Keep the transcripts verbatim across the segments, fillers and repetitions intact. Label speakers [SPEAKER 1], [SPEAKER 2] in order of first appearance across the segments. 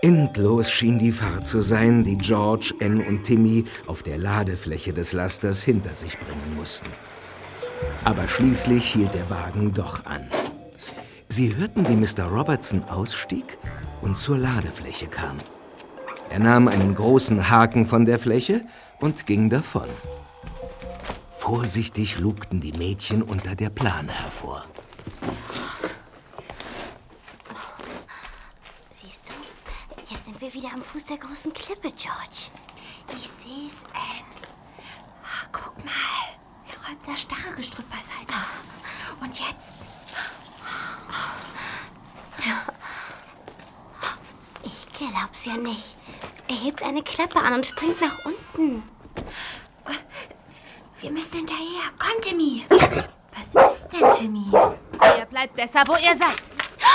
[SPEAKER 1] Endlos schien die Fahrt zu sein, die George, Ann und Timmy auf der Ladefläche des Lasters hinter sich bringen mussten. Aber schließlich hielt der Wagen doch an. Sie hörten, wie Mister Robertson ausstieg und zur Ladefläche kam. Er nahm einen großen Haken von der Fläche und ging davon. Vorsichtig lugten die Mädchen unter der Plane hervor.
[SPEAKER 2] Siehst du, jetzt sind wir wieder am Fuß der großen Klippe, George.
[SPEAKER 3] Ich seh's, Ann. Ah, guck mal, er räumt das starre Gestrüpp beiseite. Und jetzt?
[SPEAKER 2] Ich glaub's ja nicht. Er hebt eine Klappe an und springt nach unten.
[SPEAKER 3] Wir müssen hinterher. Komm, Timmy. Was ist denn, Timmy?
[SPEAKER 4] Ihr bleibt besser, wo ihr seid.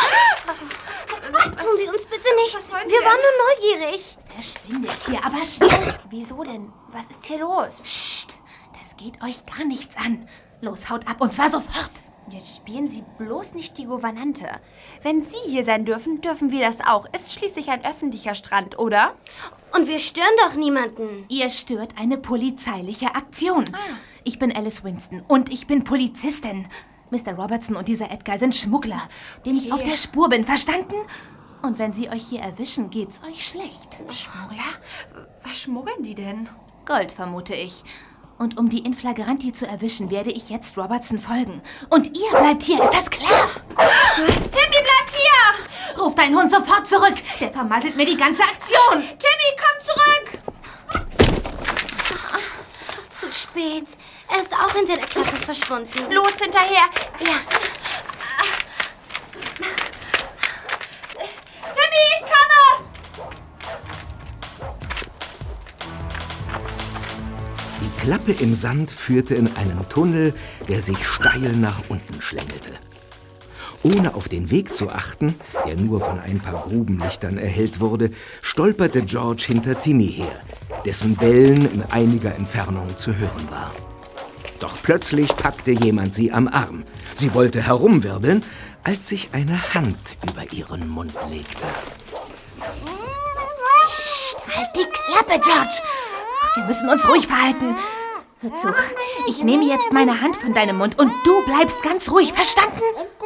[SPEAKER 2] Tun Sie uns bitte nicht. Wir waren nur neugierig.
[SPEAKER 3] Verschwindet hier, aber schnell. Wieso denn? Was ist hier los? Psst, das geht euch gar nichts an. Los, haut ab und zwar sofort.
[SPEAKER 5] Jetzt spielen Sie bloß nicht die Gouvernante. Wenn Sie hier sein dürfen, dürfen wir das auch. Ist schließlich ein öffentlicher Strand, oder?
[SPEAKER 2] Und wir stören doch niemanden.
[SPEAKER 3] Ihr stört eine polizeiliche Aktion. Ah. Ich bin Alice Winston und ich bin Polizistin. Mister Robertson und dieser Edgar sind Schmuggler, denen ich auf der Spur bin, verstanden? Und wenn sie euch hier erwischen, geht's euch schlecht.
[SPEAKER 5] Schmuggler? Was schmuggeln die denn?
[SPEAKER 3] Gold, vermute ich. Und um die in flagranti zu erwischen, werde ich jetzt Robertson folgen. Und ihr bleibt hier, ist das klar?
[SPEAKER 4] Timmy, bleib hier!
[SPEAKER 3] Ruf deinen Hund sofort zurück. Der vermasselt mir die ganze Aktion.
[SPEAKER 4] Timmy, komm zurück!
[SPEAKER 2] Ach, zu spät. Er ist auch hinter der Klappe verschwunden.
[SPEAKER 3] Los, hinterher.
[SPEAKER 2] Ja.
[SPEAKER 4] Timmy, ich komme!
[SPEAKER 1] Die Klappe im Sand führte in einen Tunnel, der sich steil nach unten schlängelte. Ohne auf den Weg zu achten, der nur von ein paar Grubenlichtern erhellt wurde, stolperte George hinter Timmy her, dessen Bellen in einiger Entfernung zu hören war. Doch plötzlich packte jemand sie am Arm. Sie wollte herumwirbeln, als sich eine Hand über ihren Mund legte.
[SPEAKER 3] Psst, halt die Klappe, George! Wir müssen uns ruhig verhalten. Hör zu, ich nehme jetzt meine Hand von deinem Mund und du bleibst ganz ruhig, verstanden?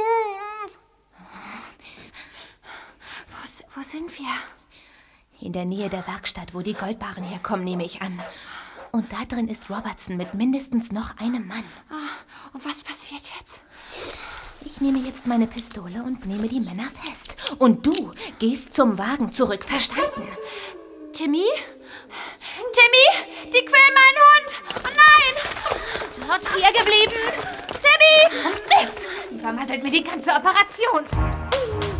[SPEAKER 5] Wo, wo sind wir?
[SPEAKER 3] In der Nähe der Werkstatt, wo die Goldbarren herkommen, nehme ich an. Und da drin ist Robertson mit mindestens noch einem Mann.
[SPEAKER 5] Ah, und was passiert jetzt?
[SPEAKER 3] Ich nehme jetzt meine Pistole und nehme die Männer fest. Und du gehst zum Wagen zurück, verstanden?
[SPEAKER 5] Timmy? Timmy, die quälen meinen Hund! Oh nein!
[SPEAKER 3] George, hier geblieben! Timmy! Mist! Die vermasselt mir die ganze Operation.